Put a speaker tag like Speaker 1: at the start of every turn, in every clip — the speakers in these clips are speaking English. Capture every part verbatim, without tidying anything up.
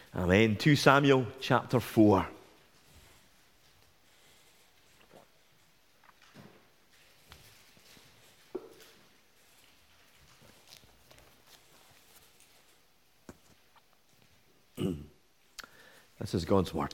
Speaker 1: Amen. Second Samuel chapter four. This is God's word.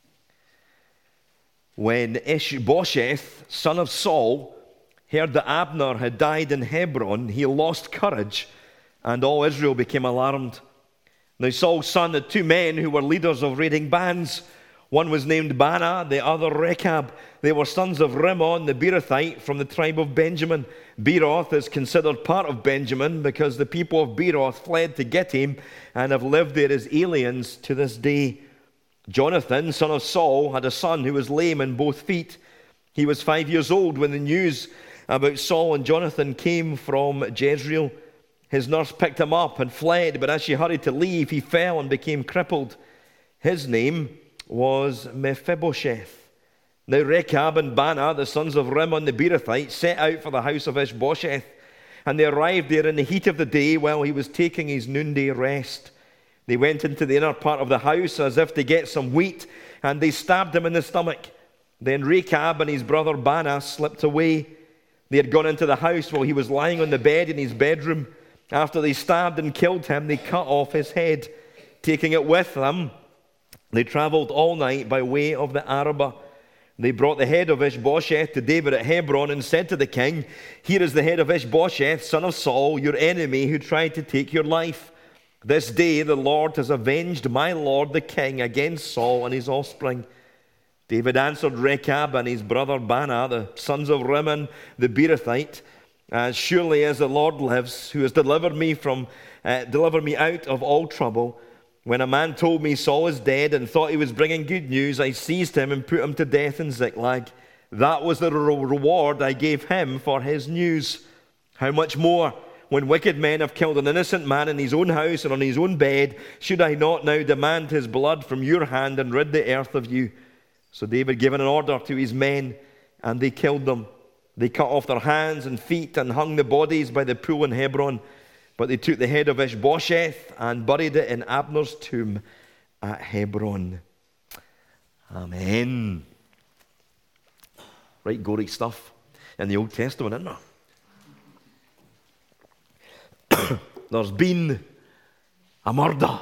Speaker 1: When Ishbosheth, son of Saul, heard that Abner had died in Hebron, he lost courage, and all Israel became alarmed. Now Saul's son had two men who were leaders of raiding bands. One was named Baanah, the other Rechab. They were sons of Rimmon the Beerothite from the tribe of Benjamin. Beeroth is considered part of Benjamin because the people of Beeroth fled to Gittim and have lived there as aliens to this day. Jonathan, son of Saul, had a son who was lame in both feet. He was five years old when the news about Saul and Jonathan came from Jezreel. His nurse picked him up and fled, but as she hurried to leave, he fell and became crippled. His name was Mephibosheth. Now Rechab and Baanah, the sons of Rimmon the Beerothite, set out for the house of Ishbosheth, and they arrived there in the heat of the day while he was taking his noonday rest. They went into the inner part of the house as if to get some wheat, and they stabbed him in the stomach. Then Rechab and his brother Baanah slipped away. They had gone into the house while he was lying on the bed in his bedroom. After they stabbed and killed him, they cut off his head. Taking it with them, they traveled all night by way of the Arabah. They brought the head of Ishbosheth to David at Hebron and said to the king, "Here is the head of Ishbosheth, son of Saul, your enemy who tried to take your life. This day the Lord has avenged my lord the king against Saul and his offspring." David answered Rechab and his brother Baanah, the sons of Rimmon the Beerothite, "As surely as the Lord lives, who has delivered me from uh, delivered me out of all trouble, when a man told me Saul is dead and thought he was bringing good news, I seized him and put him to death in Ziklag. That was the re- reward I gave him for his news. How much more, when wicked men have killed an innocent man in his own house and on his own bed, should I not now demand his blood from your hand and rid the earth of you?" So David gave an order to his men, and they killed them. They cut off their hands and feet and hung the bodies by the pool in Hebron. But they took the head of Ishbosheth and buried it in Abner's tomb at Hebron. Amen. Right, gory stuff in the Old Testament, isn't there? There's been a murder.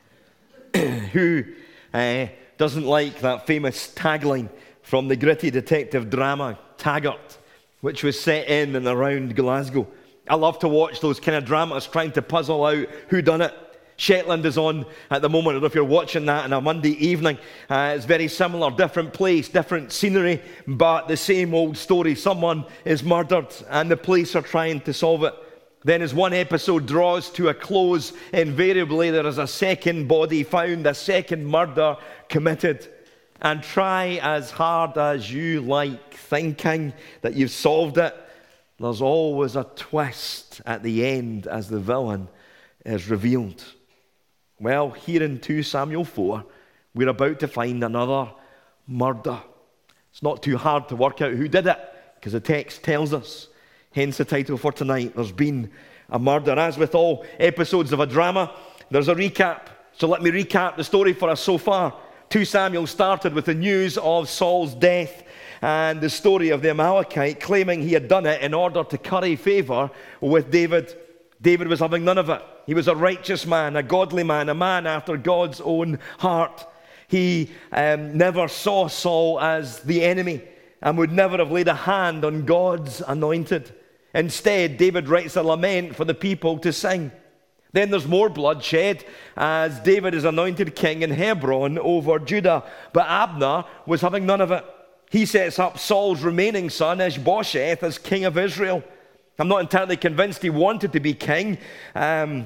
Speaker 1: Who uh, doesn't like that famous tagline from the gritty detective drama Taggart, which was set in and around Glasgow? I love to watch those kind of dramas trying to puzzle out who done it. Shetland is on at the moment. I don't know if you're watching that on a Monday evening. Uh, it's very similar, different place, different scenery, but the same old story. Someone is murdered and the police are trying to solve it. Then as one episode draws to a close, invariably there is a second body found, a second murder committed. And try as hard as you like thinking that you've solved it, there's always a twist at the end as the villain is revealed. Well, here in Second Samuel four, we're about to find another murder. It's not too hard to work out who did it, because the text tells us. Hence the title for tonight, There's Been a Murder. As with all episodes of a drama, there's a recap. So let me recap the story for us so far. Second Samuel started with the news of Saul's death and the story of the Amalekite claiming he had done it in order to curry favor with David. David was having none of it. He was a righteous man, a godly man, a man after God's own heart. He um, never saw Saul as the enemy and would never have laid a hand on God's anointed. Instead, David writes a lament for the people to sing. Then there's more bloodshed as David is anointed king in Hebron over Judah. But Abner was having none of it. He sets up Saul's remaining son, Ishbosheth, as king of Israel. I'm not entirely convinced he wanted to be king, um,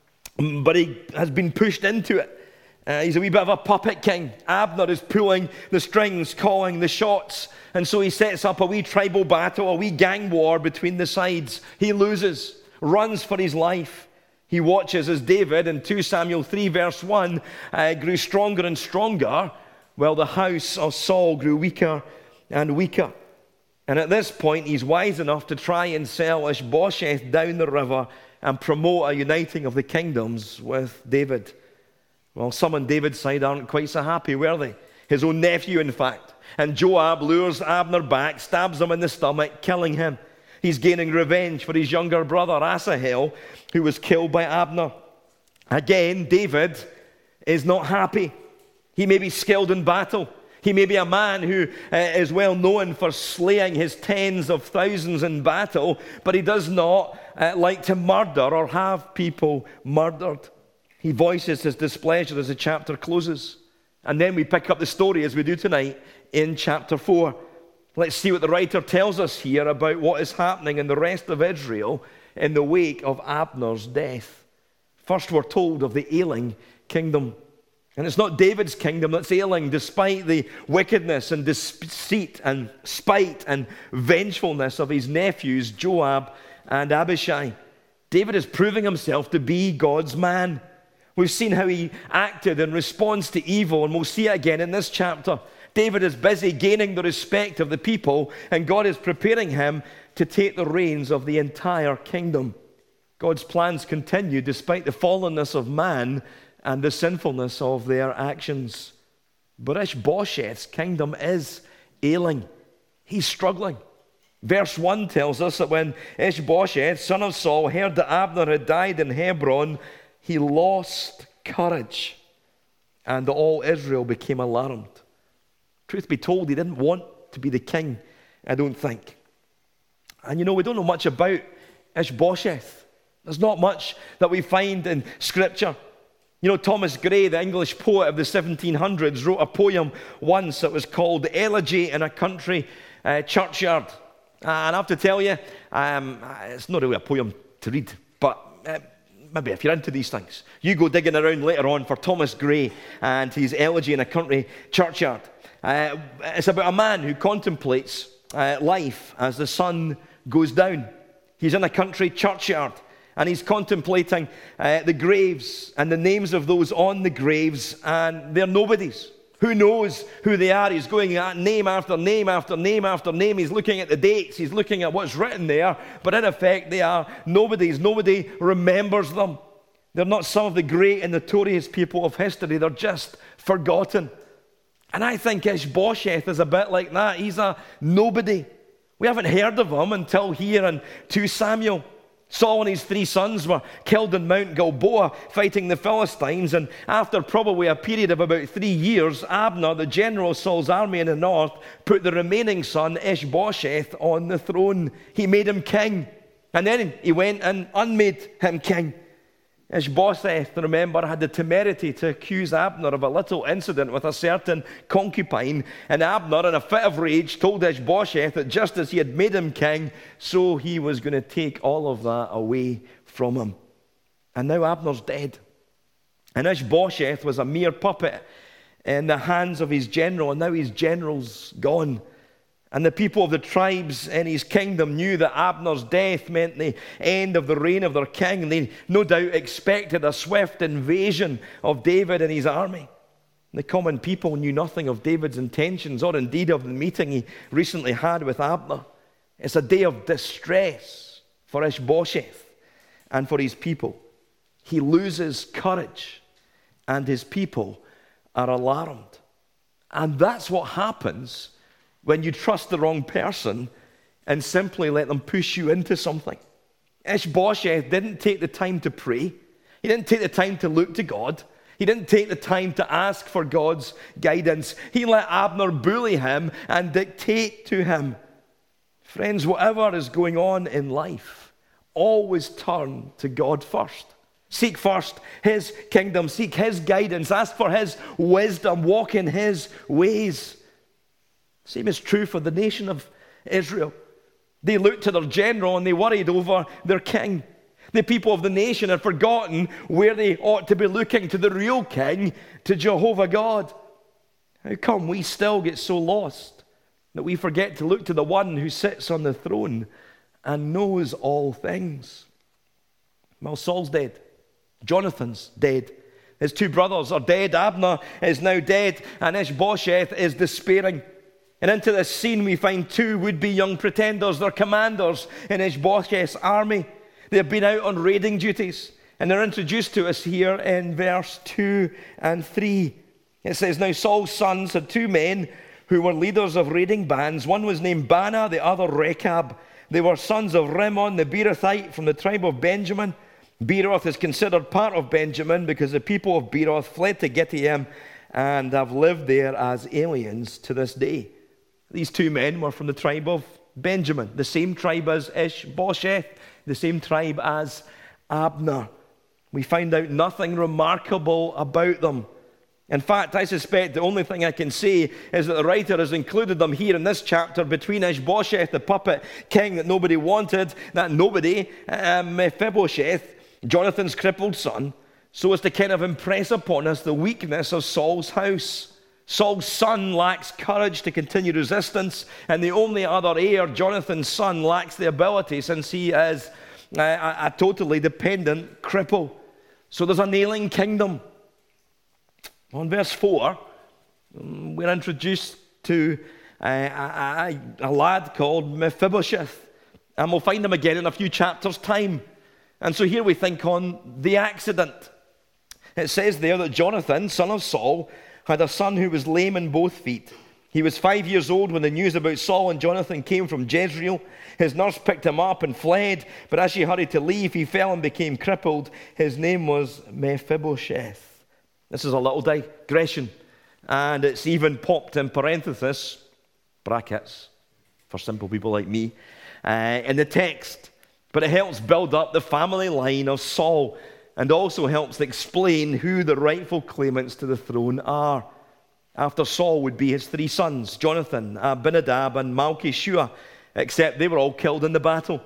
Speaker 1: but he has been pushed into it. Uh, he's a wee bit of a puppet king. Abner is pulling the strings, calling the shots. And so he sets up a wee tribal battle, a wee gang war between the sides. He loses, runs for his life. He watches as David, in Second Samuel three verse one, uh, grew stronger and stronger, while the house of Saul grew weaker and weaker. And at this point, he's wise enough to try and sell Ishbosheth down the river and promote a uniting of the kingdoms with David. Well, some on David's side aren't quite so happy, were they? His own nephew, in fact. And Joab lures Abner back, stabs him in the stomach, killing him. He's gaining revenge for his younger brother, Asahel, who was killed by Abner. Again, David is not happy. He may be skilled in battle. He may be a man who uh, is well known for slaying his tens of thousands in battle, but he does not uh, like to murder or have people murdered. He voices his displeasure as the chapter closes. And then we pick up the story, as we do tonight, in chapter four. Let's see what the writer tells us here about what is happening in the rest of Israel in the wake of Abner's death. First, we're told of the ailing kingdom. And it's not David's kingdom that's ailing, despite the wickedness and deceit and spite and vengefulness of his nephews, Joab and Abishai. David is proving himself to be God's man. We've seen how he acted in response to evil, and we'll see it again in this chapter. David is busy gaining the respect of the people, and God is preparing him to take the reins of the entire kingdom. God's plans continue despite the fallenness of man and the sinfulness of their actions. But Ishbosheth's kingdom is ailing. He's struggling. Verse one tells us that when Ishbosheth, son of Saul, heard that Abner had died in Hebron, he lost courage, and all Israel became alarmed. Truth be told, he didn't want to be the king, I don't think. And you know, we don't know much about Ishbosheth. There's not much that we find in Scripture. You know, Thomas Gray, the English poet of the seventeen hundreds, wrote a poem once that was called Elegy in a Country uh, Churchyard. Uh, and I have to tell you, um, it's not really a poem to read, but uh, maybe if you're into these things, you go digging around later on for Thomas Gray and his Elegy in a Country Churchyard. Uh, it's about a man who contemplates uh, life as the sun goes down. He's in a country churchyard, and he's contemplating uh, the graves and the names of those on the graves, and they're nobodies. Who knows who they are? He's going at name after name after name after name. He's looking at the dates. He's looking at what's written there. But in effect, they are nobodies. Nobody remembers them. They're not some of the great and notorious people of history. They're just forgotten. And I think Ishbosheth is a bit like that. He's a nobody. We haven't heard of him until here in Second Samuel. Saul and his three sons were killed in Mount Gilboa fighting the Philistines, and after probably a period of about three years, Abner, the general of Saul's army in the north, put the remaining son, Ishbosheth, on the throne. He made him king, and then he went and unmade him king. Ishbosheth, remember, had the temerity to accuse Abner of a little incident with a certain concubine, and Abner, in a fit of rage, told Ishbosheth that just as he had made him king, so he was going to take all of that away from him. And now Abner's dead. And Ishbosheth was a mere puppet in the hands of his general, and now his general's gone. And the people of the tribes in his kingdom knew that Abner's death meant the end of the reign of their king. And they no doubt expected a swift invasion of David and his army. The common people knew nothing of David's intentions or indeed of the meeting he recently had with Abner. It's a day of distress for Ishbosheth and for his people. He loses courage and his people are alarmed. And that's what happens when you trust the wrong person and simply let them push you into something. Ishbosheth didn't take the time to pray. He didn't take the time to look to God. He didn't take the time to ask for God's guidance. He let Abner bully him and dictate to him. Friends, whatever is going on in life, always turn to God first. Seek first His kingdom. Seek His guidance. Ask for His wisdom. Walk in His ways. Same is true for the nation of Israel. They looked to their general and they worried over their king. The people of the nation had forgotten where they ought to be looking, to the real king, to Jehovah God. How come we still get so lost that we forget to look to the one who sits on the throne and knows all things? Well, Saul's dead. Jonathan's dead. His two brothers are dead. Abner is now dead, and Ishbosheth is despairing. And into this scene we find two would-be young pretenders. They're commanders in Ishbosheth's army. They've been out on raiding duties. And they're introduced to us here in verse two and three. It says, now Saul's sons had two men who were leaders of raiding bands. One was named Baanah, the other Rechab. They were sons of Rimmon the Beerothite from the tribe of Benjamin. Beeroth is considered part of Benjamin because the people of Beeroth fled to Gittaim and have lived there as aliens to this day. These two men were from the tribe of Benjamin, the same tribe as Ishbosheth, the same tribe as Abner. We find out nothing remarkable about them. In fact, I suspect the only thing I can say is that the writer has included them here in this chapter between Ishbosheth, the puppet king that nobody wanted, that nobody, um, Mephibosheth, Jonathan's crippled son, so as to kind of impress upon us the weakness of Saul's house. Saul's son lacks courage to continue resistance, and the only other heir, Jonathan's son, lacks the ability since he is a, a, a totally dependent cripple. So there's an ailing kingdom. On verse four, we're introduced to a, a, a lad called Mephibosheth, and we'll find him again in a few chapters' time. And so here we think on the accident. It says there that Jonathan, son of Saul, had a son who was lame in both feet. He was five years old when the news about Saul and Jonathan came from Jezreel. His nurse picked him up and fled, but as she hurried to leave, he fell and became crippled. His name was Mephibosheth. This is a little digression, and it's even popped in parenthesis, brackets, for simple people like me, uh, in the text. But it helps build up the family line of Saul and also helps explain who the rightful claimants to the throne are. After Saul would be his three sons, Jonathan, Abinadab, and Malchishua, except they were all killed in the battle.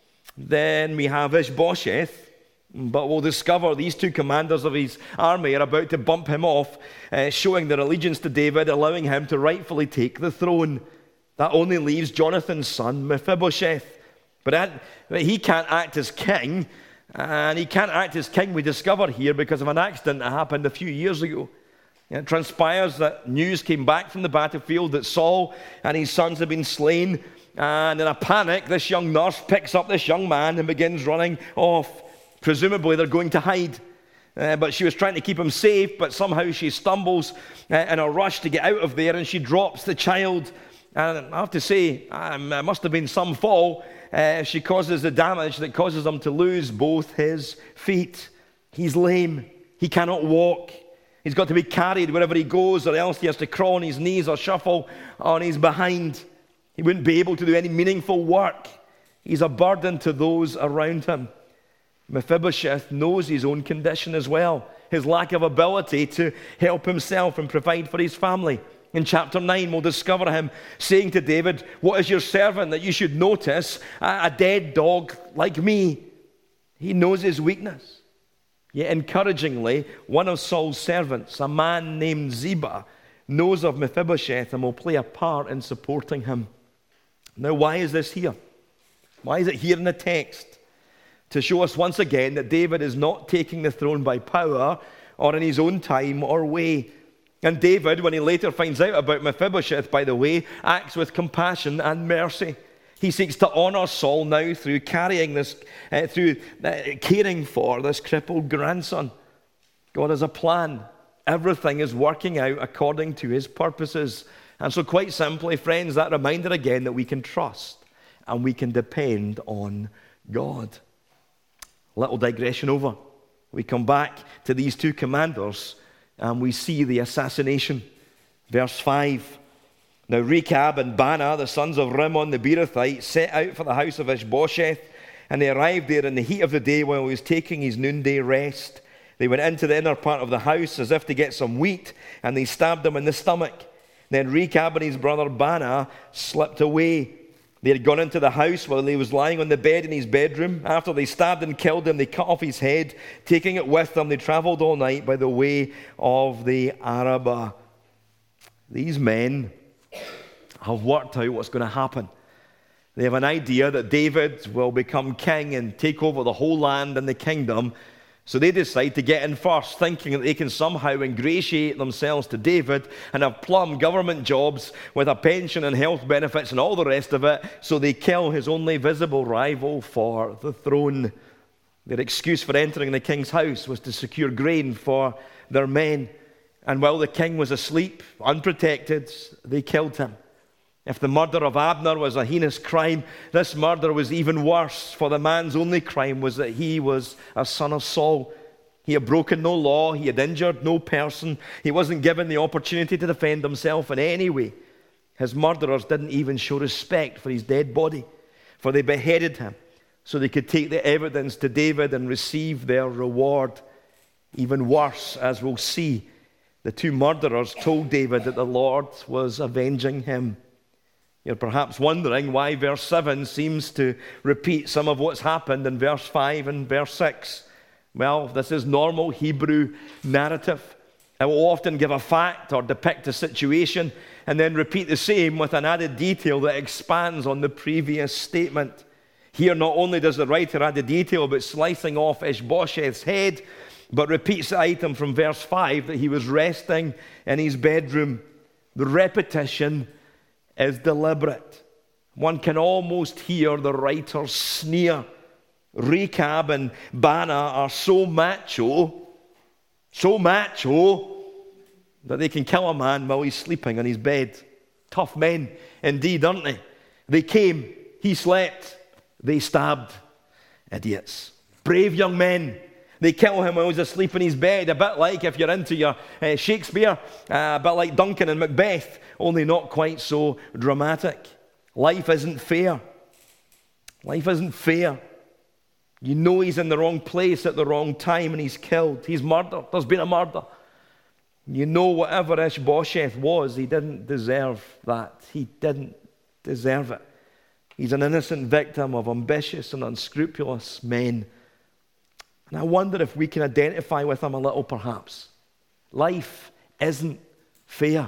Speaker 1: Then we have Ishbosheth, but we'll discover these two commanders of his army are about to bump him off, uh, showing their allegiance to David, allowing him to rightfully take the throne. That only leaves Jonathan's son, Mephibosheth. But, that, but he can't act as king, and he can't act as king, we discover here, because of an accident that happened a few years ago. It transpires that news came back from the battlefield that Saul and his sons had been slain, and in a panic, this young nurse picks up this young man and begins running off. Presumably they're going to hide. Uh, but she was trying to keep him safe, but somehow she stumbles uh, in a rush to get out of there, and she drops the child. And I have to say, um, it must have been some fall. Uh, she causes the damage that causes him to lose both his feet. He's lame. He cannot walk. He's got to be carried wherever he goes, or else he has to crawl on his knees or shuffle on his behind. He wouldn't be able to do any meaningful work. He's a burden to those around him. Mephibosheth knows his own condition as well, his lack of ability to help himself and provide for his family. In chapter nine, we'll discover him saying to David, "What is your servant that you should notice a, a dead dog like me?" He knows his weakness. Yet encouragingly, one of Saul's servants, a man named Ziba, knows of Mephibosheth and will play a part in supporting him. Now, why is this here? Why is it here in the text? To show us once again that David is not taking the throne by power or in his own time or way. And David, when he later finds out about Mephibosheth, by the way, acts with compassion and mercy. He seeks to honor Saul now through carrying this, uh, through uh, caring for this crippled grandson. God has a plan. Everything is working out according to his purposes. And so quite simply, friends, that reminder again that we can trust and we can depend on God. Little digression over. We come back to these two commanders and we see the assassination. Verse five. Now Rechab and Baanah, the sons of Rimmon the Beerothite, set out for the house of Ishbosheth, and they arrived there in the heat of the day while he was taking his noonday rest. They went into the inner part of the house as if to get some wheat, and they stabbed him in the stomach. Then Rechab and his brother Baanah slipped away. They had gone into the house while he was lying on the bed in his bedroom. After they stabbed and killed him, they cut off his head. Taking it with them, they traveled all night by the way of the Arabah. These men have worked out what's going to happen. They have an idea that David will become king and take over the whole land and the kingdom. So they decide to get in first, thinking that they can somehow ingratiate themselves to David and have plum government jobs with a pension and health benefits and all the rest of it. So they kill his only visible rival for the throne. Their excuse for entering the king's house was to secure grain for their men. And while the king was asleep, unprotected, they killed him. If the murder of Abner was a heinous crime, this murder was even worse, for the man's only crime was that he was a son of Saul. He had broken no law, he had injured no person, he wasn't given the opportunity to defend himself in any way. His murderers didn't even show respect for his dead body, for they beheaded him so they could take the evidence to David and receive their reward. Even worse, as we'll see, the two murderers told David that the Lord was avenging him. You're perhaps wondering why verse seven seems to repeat some of what's happened in verse five and verse six. Well, this is normal Hebrew narrative. It will often give a fact or depict a situation and then repeat the same with an added detail that expands on the previous statement. Here, not only does the writer add the detail about slicing off Ishbosheth's head, but repeats the item from verse five that he was resting in his bedroom. The repetition is deliberate. One can almost hear the writer's sneer. Rechab and Baanah are so macho, so macho, that they can kill a man while he's sleeping on his bed. Tough men indeed, aren't they? They came, he slept, they stabbed. Idiots. Brave young men. They kill him while he's asleep in his bed, a bit like, if you're into your uh, Shakespeare, uh, a bit like Duncan and Macbeth, only not quite so dramatic. Life isn't fair. Life isn't fair. You know he's in the wrong place at the wrong time and he's killed. He's murdered. There's been a murder. You know whatever Ishbosheth was, he didn't deserve that. He didn't deserve it. He's an innocent victim of ambitious and unscrupulous men. And I wonder if we can identify with him a little, perhaps. Life isn't fair.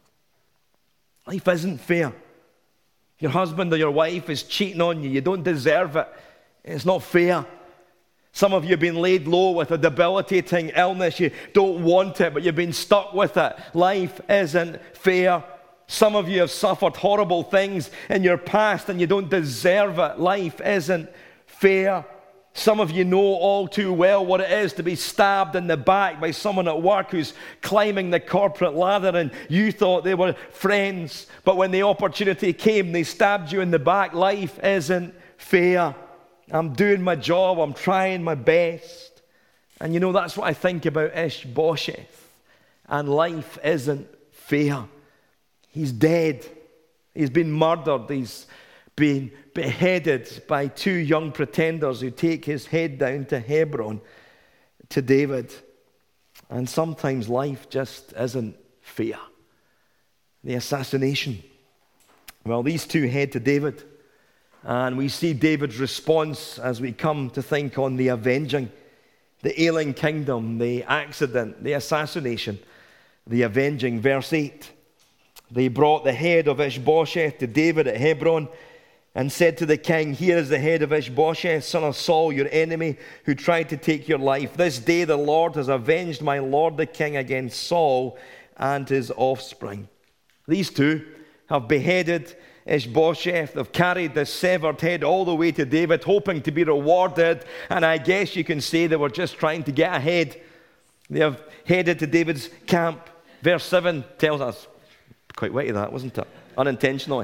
Speaker 1: Life isn't fair. Your husband or your wife is cheating on you. You don't deserve it. It's not fair. Some of you have been laid low with a debilitating illness. You don't want it, but you've been stuck with it. Life isn't fair. Some of you have suffered horrible things in your past and you don't deserve it. Life isn't fair. Some of you know all too well what it is to be stabbed in the back by someone at work who's climbing the corporate ladder, and you thought they were friends, but when the opportunity came, they stabbed you in the back. Life isn't fair. I'm doing my job. I'm trying my best. And you know, that's what I think about Ishbosheth. And life isn't fair. He's dead. He's been murdered. He's been beheaded by two young pretenders who take his head down to Hebron to David. And sometimes life just isn't fair. The assassination. Well, these two head to David. And we see David's response as we come to think on the avenging, the ailing kingdom, the accident, the assassination, the avenging. Verse eight, they brought the head of Ishbosheth to David at Hebron and said to the king, "Here is the head of Ishbosheth, son of Saul, your enemy, who tried to take your life. This day the Lord has avenged my lord the king against Saul and his offspring." These two have beheaded Ishbosheth. They've carried the severed head all the way to David, hoping to be rewarded. And I guess you can say they were just trying to get ahead. They have headed to David's camp. Verse seven tells us, quite witty that, wasn't it? Unintentionally.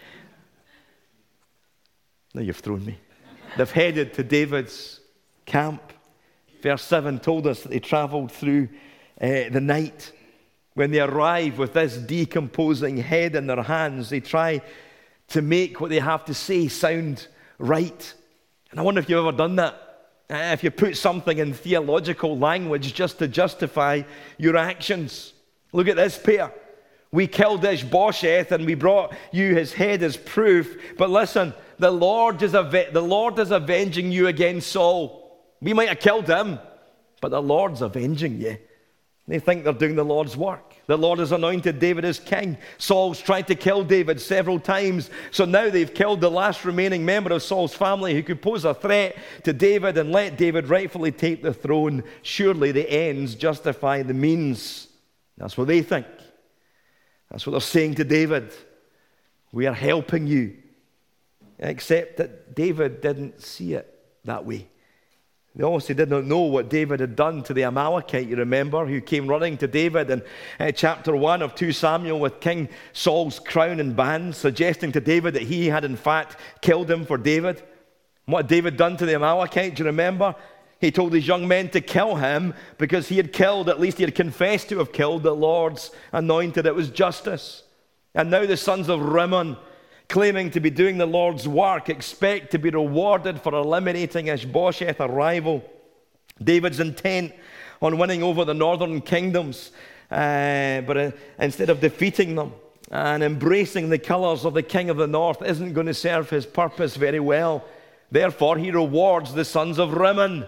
Speaker 1: Now you've thrown me. They've headed to David's camp. Verse seven told us that they traveled through uh, the night. When they arrive with this decomposing head in their hands, they try to make what they have to say sound right. And I wonder if you've ever done that. Uh, if you put something in theological language just to justify your actions. Look at this pair. We killed Ishbosheth and we brought you his head as proof. But listen, the Lord is ave- the Lord is avenging you against Saul. We might have killed him, but the Lord's avenging you. They think they're doing the Lord's work. The Lord has anointed David as king. Saul's tried to kill David several times. So now they've killed the last remaining member of Saul's family who could pose a threat to David and let David rightfully take the throne. Surely the ends justify the means. That's what they think. That's what they're saying to David. We are helping you. Except that David didn't see it that way. They obviously did not know what David had done to the Amalekite, you remember, who came running to David in uh, chapter one of Second Samuel with King Saul's crown and bands, suggesting to David that he had in fact killed him for David. What had David done to the Amalekite, do you remember? He told his young men to kill him because he had killed, at least he had confessed to have killed, the Lord's anointed. It was justice. And now the sons of Rimmon, claiming to be doing the Lord's work, expect to be rewarded for eliminating Ishbosheth, a rival. David's intent on winning over the northern kingdoms, uh, but uh, instead of defeating them and embracing the colors of the king of the north, isn't going to serve his purpose very well. Therefore, he rewards the sons of Rimmon.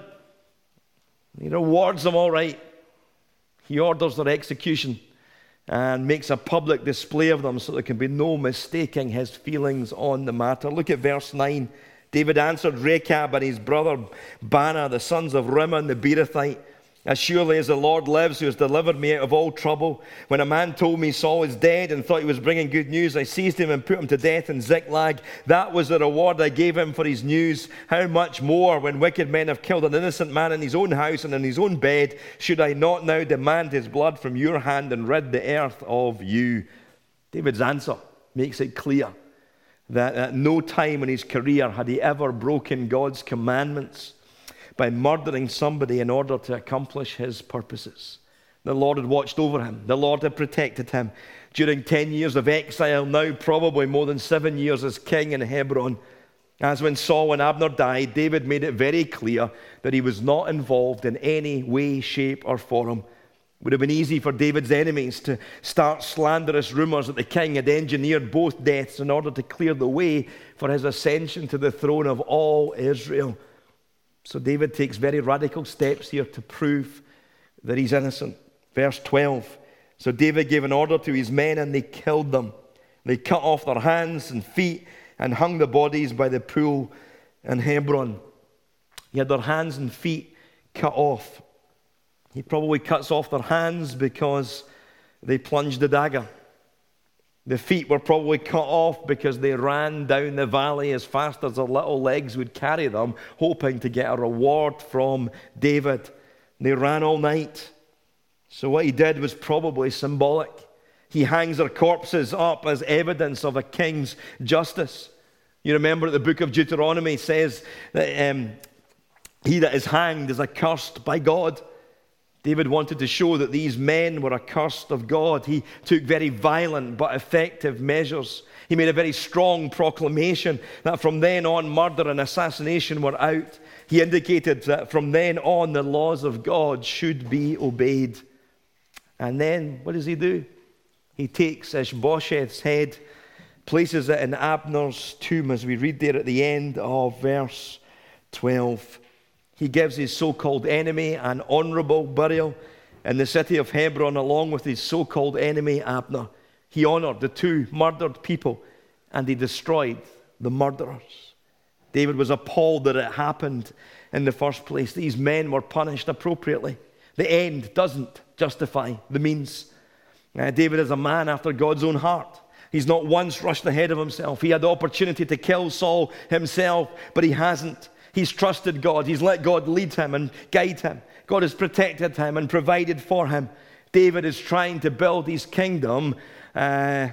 Speaker 1: He rewards them all right. He orders their execution and makes a public display of them so there can be no mistaking his feelings on the matter. Look at verse nine. David answered Rechab and his brother Baanah, the sons of Rimmon the Beerothite, as surely as the Lord lives, who has delivered me out of all trouble. When a man told me Saul is dead and thought he was bringing good news, I seized him and put him to death in Ziklag. That was the reward I gave him for his news. How much more, when wicked men have killed an innocent man in his own house and in his own bed, should I not now demand his blood from your hand and rid the earth of you? David's answer makes it clear that at no time in his career had he ever broken God's commandments by murdering somebody in order to accomplish his purposes. The Lord had watched over him. The Lord had protected him during ten years of exile, now probably more than seven years as king in Hebron. As when Saul and Abner died, David made it very clear that he was not involved in any way, shape, or form. It would have been easy for David's enemies to start slanderous rumors that the king had engineered both deaths in order to clear the way for his ascension to the throne of all Israel. So David takes very radical steps here to prove that he's innocent. Verse twelve. So David gave an order to his men and they killed them. They cut off their hands and feet and hung the bodies by the pool in Hebron. He had their hands and feet cut off. He probably cuts off their hands because they plunged the dagger. The feet were probably cut off because they ran down the valley as fast as their little legs would carry them, hoping to get a reward from David. They ran all night. So what he did was probably symbolic. He hangs their corpses up as evidence of a king's justice. You remember that the book of Deuteronomy says that um, he that is hanged is accursed by God. David wanted to show that these men were accursed of God. He took very violent but effective measures. He made a very strong proclamation that from then on murder and assassination were out. He indicated that from then on the laws of God should be obeyed. And then what does he do? He takes Ishbosheth's head, places it in Abner's tomb, as we read there at the end of verse twelve. He gives his so-called enemy an honorable burial in the city of Hebron along with his so-called enemy Abner. He honored the two murdered people and he destroyed the murderers. David was appalled that it happened in the first place. These men were punished appropriately. The end doesn't justify the means. Uh, David is a man after God's own heart. He's not once rushed ahead of himself. He had the opportunity to kill Saul himself, but he hasn't. He's trusted God. He's let God lead him and guide him. God has protected him and provided for him. David is trying to build his kingdom uh,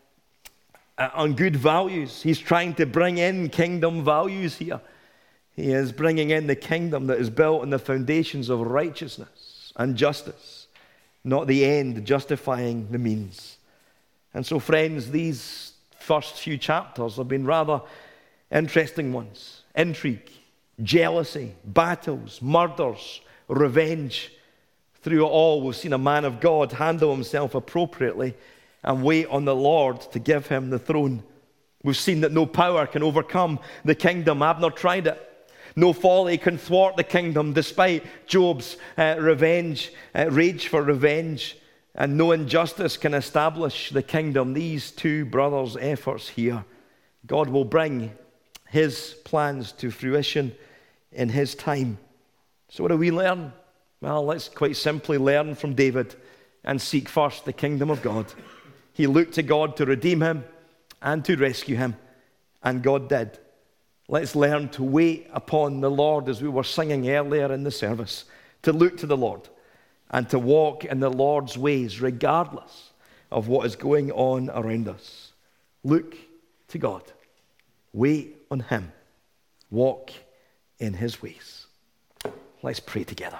Speaker 1: on good values. He's trying to bring in kingdom values here. He is bringing in the kingdom that is built on the foundations of righteousness and justice, not the end justifying the means. And so, friends, these first few chapters have been rather interesting ones. Intrigue, jealousy, battles, murders, revenge. Through it all, we've seen a man of God handle himself appropriately and wait on the Lord to give him the throne. We've seen that no power can overcome the kingdom. Abner tried it. No folly can thwart the kingdom despite Job's uh, revenge, uh, rage for revenge. And no injustice can establish the kingdom. These two brothers' efforts here, God will bring his plans to fruition in his time. So what do we learn? Well, let's quite simply learn from David and seek first the kingdom of God. He looked to God to redeem him and to rescue him, and God did. Let's learn to wait upon the Lord, as we were singing earlier in the service, to look to the Lord and to walk in the Lord's ways regardless of what is going on around us. Look to God. Wait on him. Walk in his ways. Let's pray together.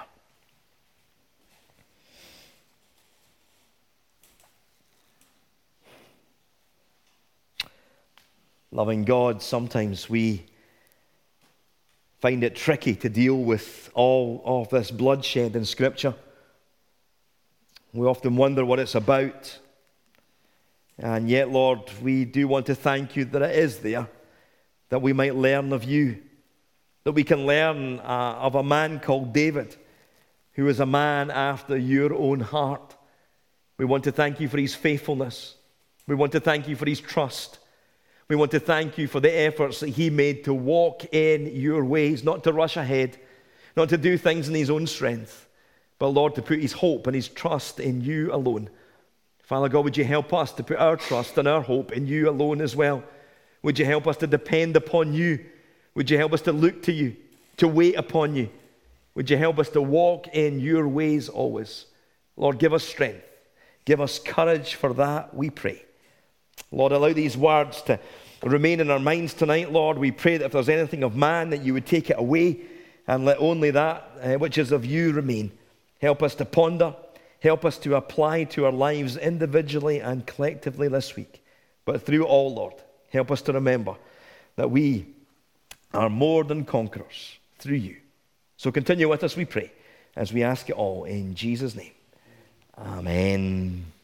Speaker 1: Loving God, sometimes we find it tricky to deal with all of this bloodshed in Scripture. We often wonder what it's about. And yet, Lord, we do want to thank you that it is there, that we might learn of you, that we can learn uh, of a man called David, who is a man after your own heart. We want to thank you for his faithfulness. We want to thank you for his trust. We want to thank you for the efforts that he made to walk in your ways, not to rush ahead, not to do things in his own strength, but, Lord, to put his hope and his trust in you alone. Father God, would you help us to put our trust and our hope in you alone as well? Would you help us to depend upon you? Would you help us to look to you, to wait upon you? Would you help us to walk in your ways always? Lord, give us strength. Give us courage for that, we pray. Lord, allow these words to remain in our minds tonight, Lord. We pray that if there's anything of man, that you would take it away and let only that uh, which is of you remain. Help us to ponder. Help us to apply to our lives individually and collectively this week. But through all, Lord, help us to remember that we are more than conquerors through you. So continue with us, we pray, as we ask it all in Jesus' name. Amen.